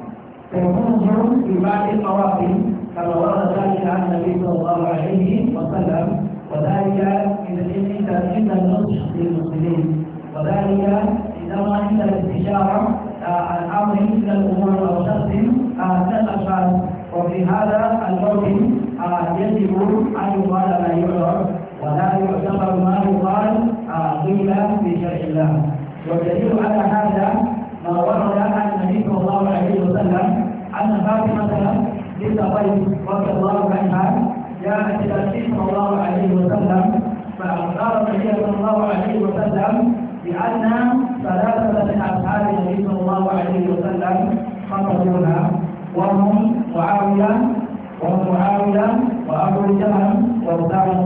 تكون في بعض المواقف كما ورد ذلك عن النبي صلى الله عليه وسلم، وذلك عند النصح للمسلمين، وذلك عندما عند الاستشارة عن امر من الامور او شخص من الاشخاص، وفي هذا الموقف يجب ان يقال ما يعرف ولا يعتبر ما يقال قيل في شرع الله. والدليل على هذا ما ورد عن النبي صلى الله عليه وسلم ان فاطمه بنت قيس رضي الله عنها جاءت الى النبي صلى الله عليه وسلم فاخبر النبي صلى الله عليه وسلم بان ثلاثه من اصحاب النبي صلى الله عليه وسلم خطبوها، وهم معاويه ومعاويه وابو جهل واسامه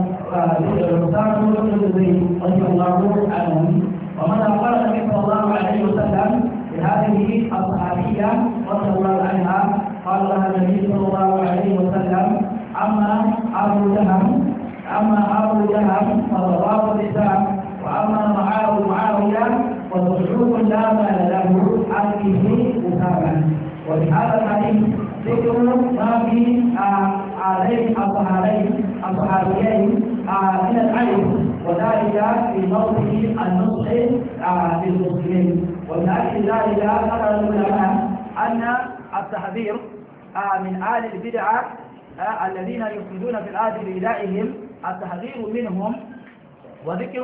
بن زيد رضي الله عنهم. ومن اخبر النبي صلى الله عليه وسلم بهذه الصحابيه رضي الله عنها قال لها النبي صلى الله عليه وسلم: اما ابو جهل اما ابو جهل فضراب اللسان، واما معاويه فضحوك لا مال له عليه اسامه. وبهذا الحديث ذكر ما في عليه الصحابيين الصحابيين من العيب، وذلك في موضع النصح للمسلمين. ومن اجل ذلك قرر العلماء ان التحذير من آل البدع الذين يفسدون في الأرض بإيذائهم، التحذير منهم وذكر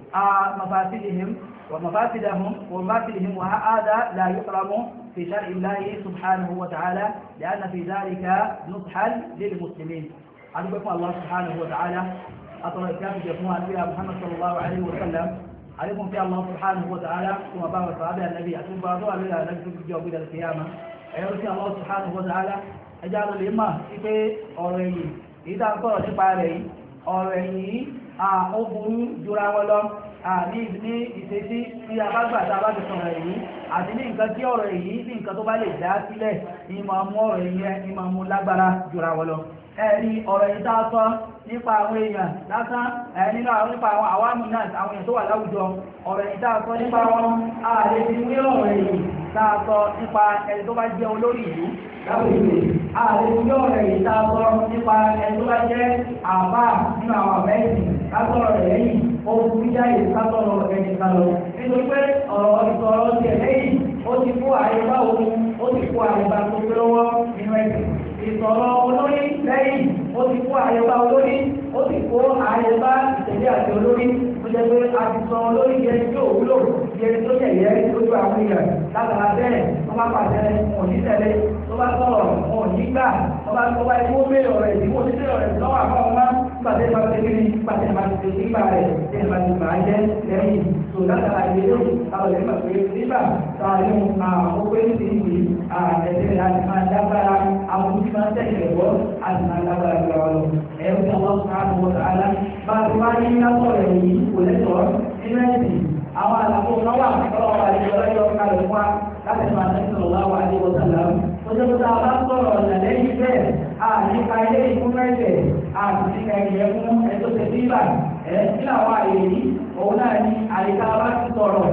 مفاسدهم ومفاسدهم ومفاسدهم وهذا لا يحرم في شرع الله سبحانه وتعالى، لأن في ذلك نصحا للمسلمين. أدعوكم الله سبحانه وتعالى أطلع الكافي جفوها نبيها محمد صلى الله عليه وسلم عليكم في الله سبحانه وتعالى ثم بارك صحابه النبي أتوب بعضها لله نجد في الجواب إلى القيامة. ẹ̀rọ sí Allah subhanahu wa ta'ala ẹjá lọ lè máa sí pé ọ̀rọ̀ ẹ̀yìn ìdá ń kọ́rọ̀ nípa rẹ̀ yìí, ọ̀rọ̀ ẹ̀yìn yìí ó burú jura wọn lọ ní ìṣesí tí a bá gbà tá a bá ti sọ̀rọ̀ èyí, àti ní nǹkan tí ọ̀rọ̀ èyí ní nǹkan tó bá lè dá sílẹ̀ ní máa mú ọ̀rọ̀ èyí ẹ ní máa mú lágbára jura wọn lọ. ẹ̀rí ọ̀rọ̀ èyí tá a sọ nípa àwọn èèyàn lásán nínú àwọn nípa àwọn àwámù náà àwọn èèyàn tó wà láwùjọ, ọ̀rọ̀ èyí tá a sọ nípa wọn a lè fi wé ọ̀rọ̀ èyí tá a sọ nípa ẹni tó bá jẹ́ olórí ìlú láwùjọ, a lè fi wé ọ̀rọ̀ èyí tá a sọ nípa ẹni tó bá jẹ́ àbá nínú àwọn àbẹ́ẹ̀sì kásọ̀rọ̀ rẹ̀ lẹ́yìn ohun jáde kásọ̀rọ̀ ẹni ká lọ. nítorí pé ọ̀rọ̀ ìsọ̀rọ̀ tiẹ̀ lẹ́yìn ó ti kó àyíká òun ó ti kó àyíká tó gbé lọ́wọ́ nínú ẹ̀sìn. ìsọ̀rọ̀ olórí lẹ́yìn ó ti kó àyíká olórí ó ti kó àyíká ìtẹ̀lé àti olórí tó jẹ́ pé a ti sọ olórí yẹn tí ò wúlò yẹn tó yẹ̀yẹ́ lójú àwọn èèyàn látara bẹ́ẹ̀ tó bá pàṣẹ wọn ò ní tẹ̀lé, tó bá sọ̀rọ̀ wọn ò ní gbà, tó bá tó bá ikú mélòó rẹ̀ ìdíwọ́ títí rẹ̀ lọ́wọ́ àbá wọn máa nígbàtí ìbá ti tẹ̀lé nígbàtí ìbá ti tẹ̀lé nígbà rẹ̀ tí ìbá ti bà á jẹ́ lẹ́yìn tó látara ìdílé táwọn ìlú pàṣẹ nígbà táwọn ìlú àkókò ní ti ìwé ẹ̀sẹ̀ àti máa dábàrà àwọn tí máa ń tẹ̀lé ẹ̀kọ́ àti máa dábàrà ìgbà wọn lọ. ẹ̀rù tí àwọn sọ̀rọ̀ àwọn ọ̀tá alá bá a ti wá ní lásọ̀rọ̀ yìí kò lẹ́tọ̀ọ́ nínú ẹ̀sìn àwọn àlàfo kan wà ọlọ́wọ́ àti ọlọ́yọ̀ kalẹ̀ fún wa láti máa tẹ̀lé sallallahu alaihi wasallam. ó jẹ́ pé tá a bá sọ̀rọ̀ ọ̀nà lẹ́yìn bẹ́ẹ̀ a nípa ilé ìfúnmẹ́sẹ̀ a sì nípa ẹ̀yẹ fún ẹ̀tọ́ tẹ̀ sí ibà ẹ̀ sí àwọn àyè yìí òun náà ní àyíká bá ti sọ̀rọ̀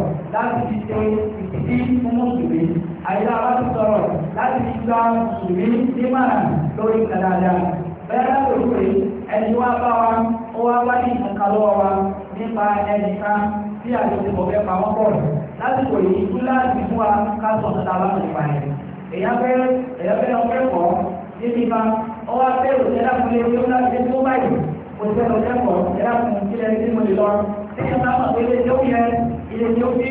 fi ṣe ìdí fún mùsùlùmí àyíká bá ti sọ̀rọ̀ láti fi gba mùsùlùmí nímọ̀ràn lórí kàdáadá bẹ́ẹ̀ láti pé ẹni wá bá wa ó wá wá ní ìkankan lọ́wọ́ wa nípa ẹnìkan tí àjọṣepọ̀ fẹ́ pa wọ́n pọ̀ lásìkò yìí kú láti fún wa ká sọ ọ̀sán tá a bá tó nípa ẹ̀ èèyàn fẹ́ èèyàn fẹ́ lọ kẹ́kọ̀ọ́ níbi kan ó wá fẹ́ òṣèlú àkúlé tí ó láti tó báyìí òṣèlú lọ kẹ́kọ̀ọ́ ẹ̀rá fún kílẹ̀ tí mo lè lọ ẹ̀yìn náà mọ̀ pé ilé tí ó yẹ ilé tí ó bí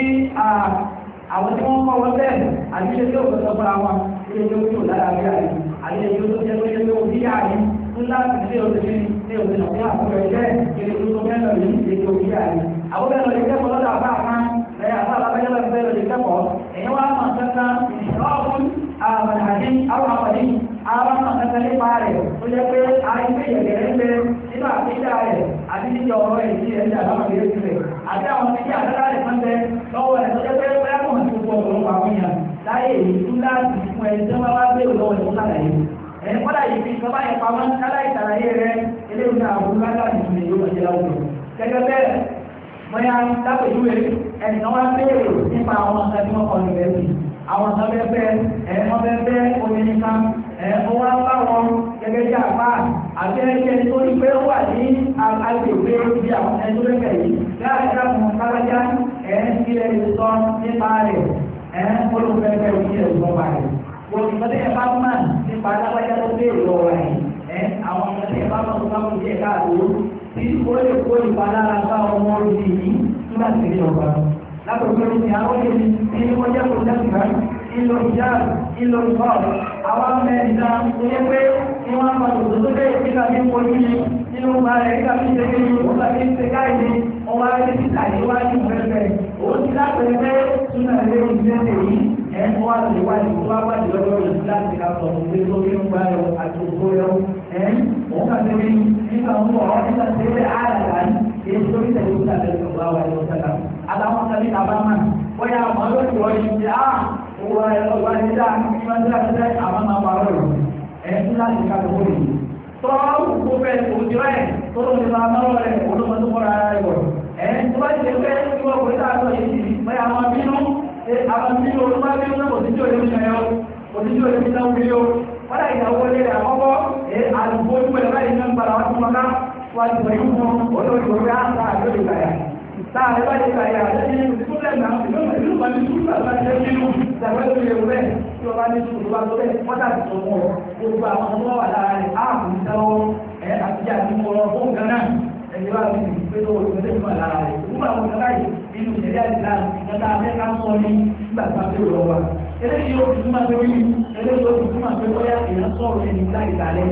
àwọn tí wọ́n kọ́ wọn bẹ́ẹ̀ àti ilé tí ó kọ́ sọ́kọ́ra wọn ilé tí ó bí òlára bí àyè àti ilé tí ó tó jẹ́ pé ilé tí ó bí àyè ńlá ilé òṣèlú ilé òṣèlú ní àkókò ẹ̀jẹ̀ ilé tó tó mẹ́lọ yìí ilé tí ó bí àyè àwọn bẹ́ẹ̀ lọ lè kẹ́kọ̀ọ́ lọ́dọ̀ àbá kan ẹ̀yà àbá alábẹ́jọ́ lọ bẹ́ẹ̀ lọ lè kẹ́kọ̀ọ́ ẹ̀yìn wá mọ̀ kankan ìṣọ́ọ̀kún àmàlàdí àwọn àmàlí àwọn mọ̀ kankan nípa rẹ̀ ó jẹ́ pé àìpé ìyẹ̀gẹ̀rẹ́ ń bẹ nínú àpéjà rẹ̀ àti níjọ ọ̀rọ̀ ẹ̀ sí ẹ̀jẹ̀ àbámọ̀lẹ́ rẹ̀ àti àwọn méjì àdára rẹ̀ máa ń bẹ lọ́wọ́ ẹ̀ tó jẹ́ pé bẹ́ẹ̀ mọ̀ sí gbogbo ọ̀rọ̀ àwọn èèyàn láyé èyí tún láti fún ẹ̀ tí wọ́n bá gbé lọ́wọ́ ẹ̀ tó sàlàyé ẹ̀ kọ́dà yìí fi ìjọba yẹn pamọ́ kálá ìsàlàyé rẹ̀ eléyìí náà àwọn olùkádà ìṣúná yóò jẹ́ láwùjọ gẹ́gẹ́ bẹ́ẹ̀ mọ́yá lápèjúwe ẹnìkan wá béèrè nípa àwọn ọ̀sán tí wọ́n kọ́ ní ẹ̀sìn àwọn ọ̀sán bẹ́ẹ̀ bẹ́ẹ̀ ẹ̀ wọ́n bẹ́ẹ̀ bẹ́ẹ̀ obìnrin kan ẹ̀ ó wá bá wọn gẹ́gẹ́ bí àpá àti ẹni tó ní pé ó wà ní agbègbè bí àwọn ẹni tó lẹ́kẹ̀ẹ́ yìí láàrín àwọn kálájá ẹ̀ ń kílẹ̀ ìsọ nípa rẹ̀ ẹ̀ ń olùfẹ́fẹ́ òkìlẹ̀ ìsọ pa rẹ̀ òṣìṣẹ́ ẹ̀ bá mọ̀ nípa alágbájá tó dé ìlọ rẹ̀ ẹ̀ àwọn ọmọdé ẹ̀ bá mọ̀ tó bá mọ̀ díẹ̀ káàdó tí ó lè kó ìpalára bá ọmọ orí yìí nígbà tí ìlú ọba lápapọ̀ ní àwọn ènìyàn ní wọ́n jẹ́ kó jẹ́ ìgbà ìlò ìjà ìlò ìbọ̀ọ̀lù àwọn mẹ́rin náà tó yẹ pé ní wọ́n máa tòtò tó dé nígbà tí ó ní nínú ọgbà rẹ̀ nígbà tí ó ní ọgbà tí ó ṣe káìní ọwọ́ ayé títà ìwádìí ìwẹ́fẹ́ òun ti lápẹ̀ẹ́ pé túnà lé ìgbésẹ̀ yìí ẹ̀ ń wá lè wá ìlú wá wá ìlọ́dọ̀ ìlú láti ká sọ pé tó kí ń gbá ẹ̀ àti òkú ẹ̀ ẹ̀ òun kà sí nígbà ń bọ̀ ọ́ nígbà tí ó lè ààrà ní èyí tó ní tẹ̀lé ìgbà tẹ̀lé ìgbà wà ní ọ̀sẹ̀ kan àtàwọn kan ní àbámà bóyá àwọn lóṣù wọ́n yìí ti á owó ẹ̀ lọ́wọ́ ẹ̀ dá ìgbà tí wọ́n ti rẹ̀ àwọn máa wà lọ́rọ̀ ẹ̀ ń láti ká lọ́wọ́ yìí tọ́wọ́ kó fẹ́ òjò rẹ̀ tó ló ti máa mọ́rọ̀ rẹ̀ olóòmọ́ tó kọ́ra rẹ̀ wọ̀ ẹ̀ tó bá ti lè fẹ́ kí wọ́n kò ní àtọ̀ yìí ti pé àwọn bínú àwọn bínú olúmọ́ bínú náà òsíjú òye mi náà òsíjú òye mi náà wíyó wọ́n dà ìyàwó lé rẹ̀ àkọ́kọ́ ẹ̀ àlùkò ojú ẹ̀ báyìí náà ń gbàrà wá sí wọn ká wá ti wọ̀nyí fún olóòjò rẹ̀ á sáà lórí ìgbàyà sáà lè bá lè gbàyà lẹ́yìn ìdúkúlẹ̀ náà ìlú ìlú ìlú ìlú ìlú ìgbàgbọ́ ìlú rẹ̀ tí wọ́n bá ní sùúrù bá tó bẹ́ẹ̀ wọ́n dàbí tó mọ́ gbogbo àwọn ọmọ wà lára rẹ̀ áàpù ìdáwọ́ ẹ̀ àtijọ́ àti mọ́ ọ fún gánà ẹ̀jẹ̀ bá ti pé tó wọ́n ti mọ̀ lára rẹ̀ gbogbo àwọn ọmọ báyìí nínú ìṣẹ̀lẹ̀ àdìlá ìjọba amẹ́ká sọ ní nígbà tó bá lọ wa eléyìí ó fi túmọ̀ pé wí eléyìí ó fi túmọ̀ pé bóyá èèyàn sọ̀rọ̀ ẹni láì dálẹ́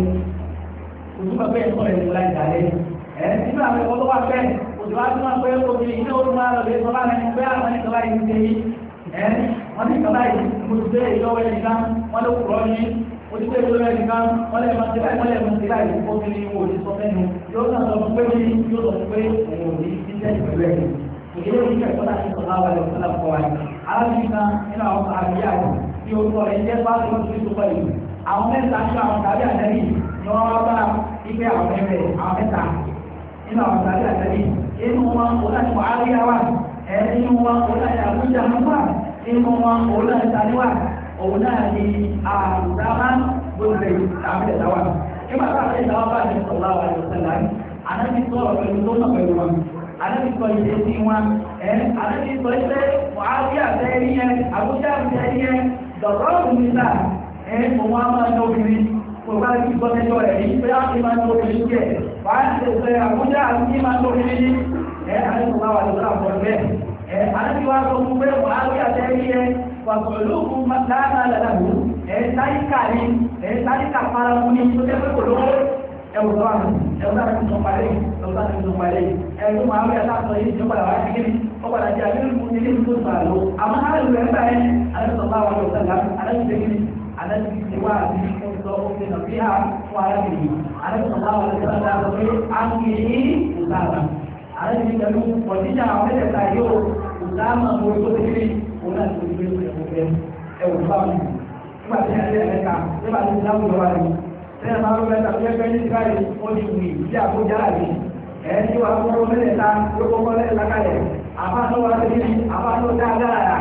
òtúmọ̀ pé ẹ̀sọ́ ẹni láì dálẹ́ ẹ̀ nínú àwọn ẹ̀kọ́ tó wà fẹ́ òtún wá túmọ̀ pé obìnrin iná ó tún máa lọ lè sọ bá mẹ́ni pé àwọn ẹni kan báyìí ń ṣe yìí ẹ̀ wọ́n ti kàn báyìí mo ti gbé ìlọ́wọ́ ẹni kan wọ́n ló kúrọ́ ní mo ti gbé ìlọ́wọ́ ẹni kan wọ́n lè mọ̀ sí báyìí wọ́n lè mọ̀ sí báyìí obìnrin wo ni sọ fẹ́nu yóò náà sọ fún pé ní yóò sọ fún pé òun ò ní ṣiṣẹ́ ìpẹ̀lú ẹ̀ ìdílé oníṣẹ́ ìtọ́lá ti sọ̀rọ̀ àwọn ẹ̀rọ sọ́lá fọ́ wa alábìnrin kan nínú àwọn àbíyá tí orúkọ rẹ̀ jẹ́ bá tó tó tó pẹ̀lú àwọn mẹ́ta nínú àwọn tàbí àtẹ́bí ni wọ́n wá bá ipe àwọn ẹ̀rẹ̀ àwọn mẹ́ta nínú àwọn tàbí àtẹ́bí inú wọn òun láti wà á rí àwà ẹ̀ nínú wọn òun láti àbújá níwà nínú wọn òun láti tàníwà òun náà ni àrùdámá gbogbo àwọn ẹ̀ta wà nígbà tá àti ìdáwà bá ní sọ̀rọ̀ àwọn ẹ̀rọ sẹ́lá ànábi sọ̀rọ̀ pẹ̀lú tó náà pẹ̀lú wọn ànábi sọ ìdè sí wọn ẹ̀ ànábi sọ ìṣe wàhálì àtẹ́rí yẹn àbújá àtẹ́rí yẹn dọ̀rọ̀ ọ̀hún níta ẹ̀ òun á máa ń obìnrin kò bá ti gbọ́ ẹjọ́ rẹ̀ ní pé á ti máa ń obìnrin jẹ́ wàá ti ṣe àbújá àti máa ń obìnrin ní ẹ̀ ànábi wà wà lọ́wọ́ àbọ̀ bẹ́ẹ̀ ẹ̀ ànábi wà sọ fún pé wàhálì àtẹ́rí yẹn wàtọ̀lókù láàrín àlàlàbò ẹ̀ táyíkà ní ẹ̀ táyíkà fara mú ní tó jẹ́ pé kò lówó ẹwù tó wà ní ẹwù tó ti sọ parí ẹwù tó ti sọ parí ẹwù tó máa ń rí àtàkùn yìí tó padà wá sí kí ni ó padà jẹ́ àbílẹ̀ fún ilé tó gbà lọ àmọ́ àlù rẹ̀ gbà ẹ́ alẹ́sọ̀ bá wà lọ́sẹ̀ lá alẹ́sọ̀ kí ni alẹ́sọ̀ ti wá àti ọ̀sọ̀ òfin náà fi hà fún arábìnrin alẹ́sọ̀ bá wà lọ́sẹ̀ lá lọ pé a ń kì í ìsáàmà alẹ́sọ̀ pẹ̀lú pọ̀tíjà àwọn mẹ́tẹ̀ẹ̀ta yóò ìsáàmà orí tó ti kiri òun náà ti gbé ẹwù tó bá wọn nígbà tí a lè ẹ̀ka nígbà tí a láwùjọ wà ní lẹ́yìn máa ń bẹ́ẹ̀ tàbí ẹgbẹ́ ní ìsirayì ó ti wù sí àkójá àbí ẹ̀ tí wàá kọ́kọ́ mẹ́lẹ̀ ta ló kọ́kọ́ lẹ́yìn lákàlẹ̀ àbáṣọ wa ti ní àbáṣọ dáadáa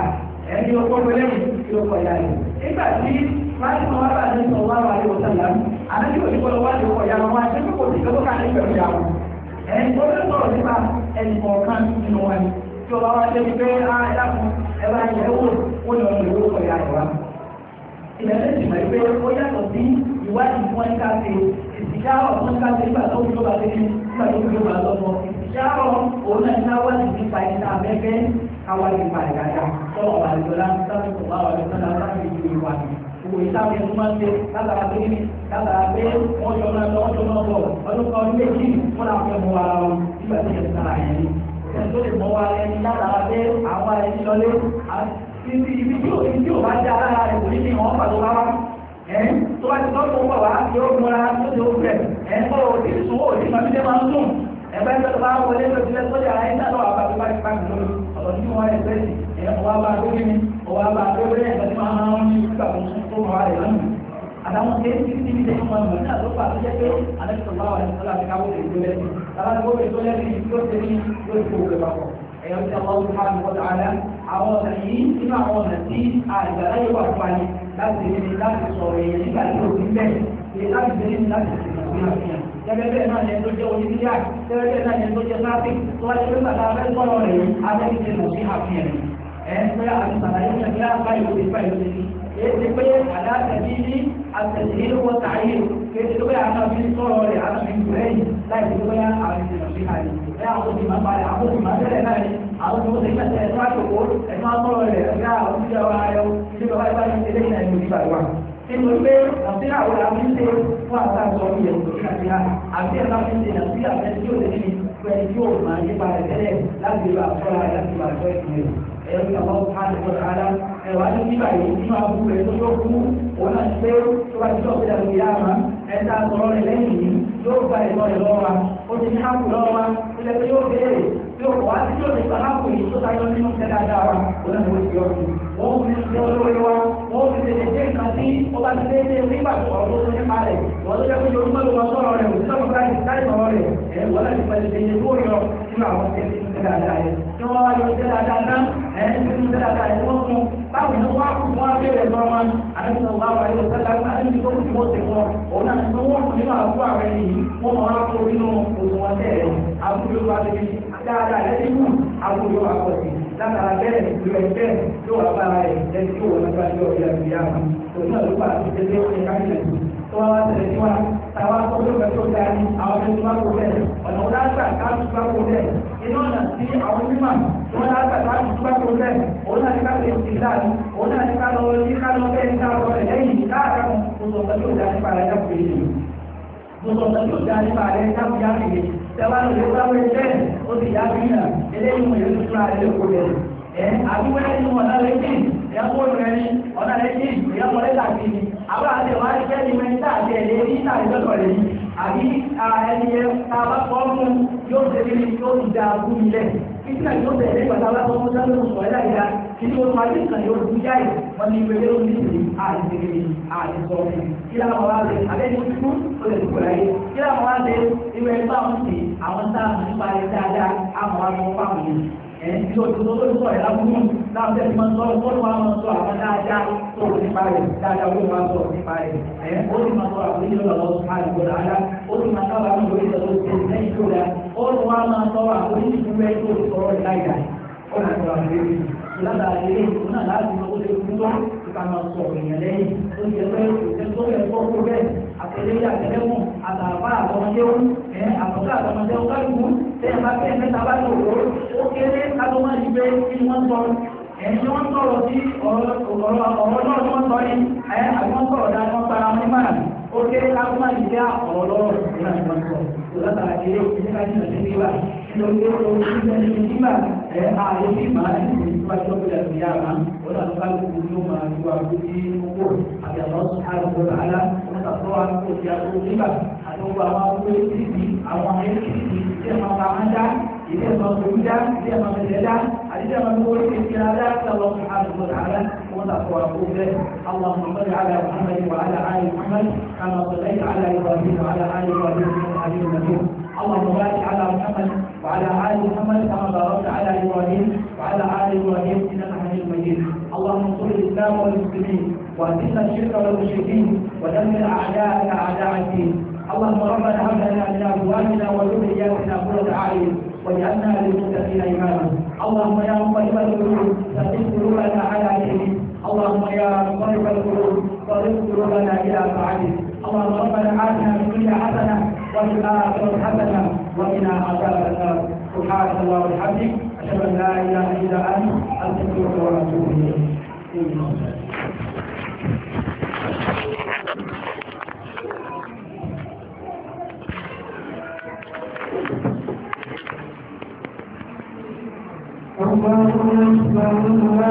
kí ló kọ́ lẹ́yìn kí ló kọ́ ìyá rẹ̀. nígbà tí láti mọ wàhálà ní sọ wà wà lóò sàlá ànájú òṣìkọ́ lọ wà lóò kọ̀ ìyá wọn wá ṣé kò sí kókó ká ní pẹ̀lú ìyá wọn. ẹ̀ ń gbọ́dọ̀ sọ̀rọ̀ nípa ẹnì kọ̀ọ̀kan nínú wọn ni tí ọba wa ṣe wípé á ẹ dákun ẹ bá yẹ wò ó lọ lè wó kọ̀ ìyá rẹ̀ wá. ilẹ̀ lè sì mọ̀ pé ó yàtọ̀ sí ìwádìí fún ẹ̀ka ṣe ìsìkáwọ̀ fún ẹ̀ka ṣe nígbà tó fi ló bá dé nígbà tó fi ló bá lọ́mọ ìsìkáwọ̀ òun náà ní káwádìí nípa ìta abẹ́fẹ́ káwádìí nípa ìdájà tọ́wọ́ wà lọ́la sáfì tó wà wà lọ́la sáfì ìlú ìwà gbogbo ìsáwọ̀ ẹ̀kú máa ń ṣe látara pé látara pé wọ́n jọ máa lọ wọ́n jọ máa bọ̀ ọdún kan ọdún méjì wọ́n náà fẹ́ mọ ara wọn nígbà tí ẹ̀ sára yẹn ni ẹ̀ tó lè mọ wa ẹni látara pé àwọn ẹni lọlé ibi tí ò bá já lára rẹ̀ kò ní ní ìwọ̀n pàtó wá wá tó bá ti tọ́jú pọ̀ wá yóò múra tó ti ó fẹ̀ ẹ̀ ń bọ̀ òdì sùn òdì máa fi dé máa ń sùn ẹ̀bẹ́ tó bá wọlé tó ti lẹ́ sọ́jà ayé náà lọ́wọ́ àbá pípa pípa kìlọ́ ọ̀dọ̀ tí wọ́n ẹ̀ sẹ́yìn ẹ̀ ọwọ́ bá tó kí ni ọwọ́ bá tó wọlé ẹ̀ tí máa ń ní nígbà tó ń tó wà rẹ̀ lọ́nà àtàwọn tí tí tí tí tí wọn mọ̀ náà ló fà tó jẹ́ pé àdéhùn bá wà ní sọ́lá àti káwọ́ èdè lẹ́sìn tàbá ní kókè tó lẹ́sìn yóò ṣe ní yóò ṣe òkè papọ̀ ẹ̀yọ́ tí àwọn ọdún máa ń wọ́n dáa àwọn ọ̀nà yìí nínú àwọn ọ̀nà tí àgbàlá yóò wà fún wa láti ní láti sọ̀rọ̀ èèyàn nígbà tí òfin bẹ́ẹ̀ ṣe láti bẹ̀rẹ̀ láti ṣètò àfihàn gẹ́gẹ́ bẹ́ẹ̀ náà ni ẹni tó jẹ́ onídíjà gẹ́gẹ́ bẹ́ẹ̀ náà ni ẹni tó jẹ́ sáfì tó wáyé pé bàtà abẹ́ sọ̀rọ̀ rẹ̀ abẹ́kìtì lọ sí àfihàn ẹ̀ ń pẹ́ àti sàlàyé ní ẹgbẹ́ àbá ìwòsàn ìfẹ́ ìwòsàn ní èyí ti pé àdáṣẹ́bí ní àtẹ̀sí wọ́n tààyè kéde tó bẹ́ẹ̀ àwọn fi sọ̀rọ̀ rẹ̀ àwọn fi gbọ́ ẹ̀yìn láì fi bóyá àwọn ti lọ sí àyè ẹ̀ àwọn tó ti máa balẹ̀ àwọn tó ti máa tẹ̀lẹ̀ náà ni àwọn tó ti mẹ́tẹ̀ ẹ̀ tó àjòkó ẹ̀ máa sọ̀rọ̀ rẹ̀ ẹ̀ àwọn tó jẹ́ wa ẹ̀ ilé bàbá ìbá yìí ṣe lẹ́yìn ẹ̀yìn òdìbà wa nítorí pé nàìjíríà wo la fi ń ṣe fún àtàkùn ọ̀rọ̀ ìyẹn òkè nàìjíríà àti ẹ̀ láti ń ṣe nàìjíríà fẹ́ tí ó lè ní pẹ̀lú tí ó máa yí padà tẹ́lẹ̀ láti lè bá àfọ́ra láti bá àfọ́ ìpínlẹ̀ ẹ̀rọ ní àwọn ọ̀hán ìwọ̀n ara ẹ̀wà ní bíbà yìí nínú àbúrò rẹ̀ tó yóò kú òun náà ti pé tó bá ti tọ́pẹ́ dàgbé yá ma ẹ̀ta sọ̀rọ̀ rẹ̀ lẹ́yìn yìí yóò gba ìtọ́ rẹ̀ lọ́wọ́ wa ó ti ní hàpù lọ́wọ́ wa ó lẹ́ pé yóò béèrè yóò wá sí yóò lè gba hàpù yìí tó tayọ nínú tẹ́lẹ̀ dáadáa wa òun náà ló ti yọ sí wọ́n fi ṣe olóore wa wọ́n fi ṣe ṣe nǹkan tí ó bá ti dé nígbà tó ọ̀rọ̀ tó nípa rẹ̀ wọ́n tó jẹ́ pé yóò gbọ́dọ̀ wọn sọ̀rọ̀ rẹ̀ òṣìṣẹ́ ọ̀gá láti sáré sọ̀rọ̀ rẹ̀ ẹ̀ wọ́n láti pẹ̀lú ṣe ṣe tó yọ nínú àwọn tẹ́lẹ̀ dáadáa yẹn tí wọ́n wá yọ tẹ́lẹ̀ dáadáa náà ẹ̀ ń tẹ́lẹ̀ dáadáa yẹn wọ́n fún báwo ni wọ́n á kú wọ́n á bẹ̀rẹ̀ lọ́wọ́ wọn àdéhùn bá wà yóò tẹ́lẹ̀ àdéhùn tó kù tí wọ́n ti wọ́n òun náà ni wọ́n fún nínú àbúrò àwọn ẹni yìí wọ́n máa wá kó nínú òṣùwọ̀n tẹ̀lẹ̀ àbúrò yóò wá ti fi dáadáa lẹ́yìn kù àbúrò yóò wá pọ̀ sí látara bẹ́ẹ̀ ìlú ẹgbẹ́ yóò wá bára ẹ̀ lẹ́yìn tí ó wọ́n lọ́gbà yóò rí àbúrò yá wọn òun náà ló bá àti tẹ́lẹ̀ ó ní kábíyèsí tó wá wá tẹ̀lé sí wa táwa tó ló fẹ́ tó dáa ní àwọn ẹni tó bá kó bẹ́ẹ̀ ọ̀nà wọn lágbà káàtó bá kó bẹ́ẹ̀ inú ọ̀nà tí àwọn onímọ̀ tó wọn lágbà káàtó bá kó bẹ́ẹ̀ òun náà ní ká lè ti láàánú òun náà ní ká lọ ní ká lọ bẹ́ẹ̀ ní ká lọ rẹ̀ lẹ́yìn káàkiri gbogbo ọ̀gá tó dáa nípa rẹ̀ dákùn yìí gbogbo ọ̀gá tó dáa nípa rẹ̀ dákùn yá mi yìí tẹ́wọ́n lè sáwọ́ ẹgbẹ́ ó sì yá bí náà eléyìí mo yẹ kó ara rẹ̀ kó bẹ̀rẹ̀ ẹ̀ àdúgbò ẹni ọ̀nà rẹ̀ jì ìyá kó rẹ̀ ní ọ̀nà rẹ̀ jì ìyá mọ̀lẹ́ tàbí ni àwọn àti ẹ̀wọ̀n àti ẹni mẹ́ta àti ẹ̀lẹ́ ní ìta ìjọ́tọ̀ rẹ̀ yìí àbí ẹni yẹn tá a bá kọ́ fún yóò ṣe kí ni yóò ti da abú ilẹ̀ títí náà yóò tẹ̀lé ìgbà tá a bá kọ́ fún sáré oṣù ọ̀ẹ́dà ìdá kí ni oṣù àti ìkànnì yóò dùn jáì wọ́n ní ìwé lérò ní ìsìn àti ìsìn àti sọ̀rọ̀ kí láwọn wá lè abẹ́ni ó ti kú ó lè dùkọ̀ láyé kí láwọn wá lè ìwé ẹgbẹ́ àwọn sì àwọn táwọn nípa rẹ̀ dáadáa àwọn wá lọ́wọ́ fáwọn yìí ẹ̀yìn tí ó ti tó lórí sọ̀rọ̀ lábúrú láwọn tẹ́lẹ̀ máa ń sọ ọ́ ló máa ń sọ àwọn dáadáa tó wù nípa rẹ̀ dáadáa ó máa ń sọ nípa rẹ̀ ẹ̀yìn ó sì máa sọ àwọn ìlú ọ̀rọ̀ ọ̀sùn àìkú dáadáa ó sì máa sábà ń lórí ìṣẹ̀lẹ̀ òṣèlú lẹ́yìn tó dáa ó ló wá máa sọ àwọn oníṣìṣẹ́ rẹ̀ tó sọ̀rọ̀ láìda ó máa sọ àwọn ìlú ìlànà ilé ìlú náà láti lọ ó lè fún tó ká máa sọ èèyàn lẹ́yìn ó ti ẹgbẹ́ òṣèlú tó yẹ kó kó bẹ́ẹ̀ àtẹlẹ́yìn àtẹlẹ́mù àtàwọn àtọmọdéwò ẹ̀ àtọ̀ká àtọmọdéwò kálukú tẹ́yìn bá tẹ́yìn mẹ́ta bá lò ó ó kéré kálọ́ máa ń gbé kí wọ́n sọ ẹ̀yìn wọ́n sọ̀rọ̀ sí ọ̀rọ̀ náà tí wọ́n sọ ní ẹ̀ àbí wọ́n sọ̀rọ̀ dáa wọ́n para wọn nígbà ó kéré kálọ́ máa ń gbé ọ̀rọ̀ lọ́rọ̀ nígbà tí wọ́n sọ látara kéré nígbà tí wọ́n ti gbé wà nítorí pé ó ti gbé ní nígbà ẹ̀ ààrẹ bí màá ní ìgbà tí wọ́n fi ẹ̀sùn yá àmà ó dà tó kálukú ló máa ju àgbo sí owó àti àwọn àrùn àlá wọ́n tàbí wọ́n kó ti àgbo nígbà àti gbogbo àwọn àgbo tìbí àwọn ẹ̀ẹ́dì tí ẹ̀ máa máa dá ilé ẹ̀ma gbòmídá ilé ẹ̀ma mẹ̀lẹ́dá àti ilé ẹ̀ma gbòmí kékeré adá sábà سبحانه وتعالى وتقوى قوله اللهم صل على محمد وعلى آل محمد كما صليت على إبراهيم وعلى آل إبراهيم إنك حميد مجيد اللهم بارك على محمد وعلى آل محمد كما باركت على إبراهيم وعلى آل إبراهيم إنك حميد مجيد. اللهم انصر الإسلام والمسلمين وأذل الشرك والمشركين ودمر أعداءك أعداء الدين. اللهم ربنا هب لنا من أزواجنا وذرياتنا قرة أعين واجعلنا للمتقين إماما. اللهم يا مقلب القلوب ثبت قلوبنا على دينك. اللهم يا مقلب القلوب صرف قلوبنا إلى طاعتك. اللهم ربنا آتنا في الدنيا حسنة وفي الآخرة حسنة وقنا عذاب النار. سبحانك اللهم وبحمدك أشهد أن لا إله إلا أنت أستغفرك وأتوب إليك. الله أكبر.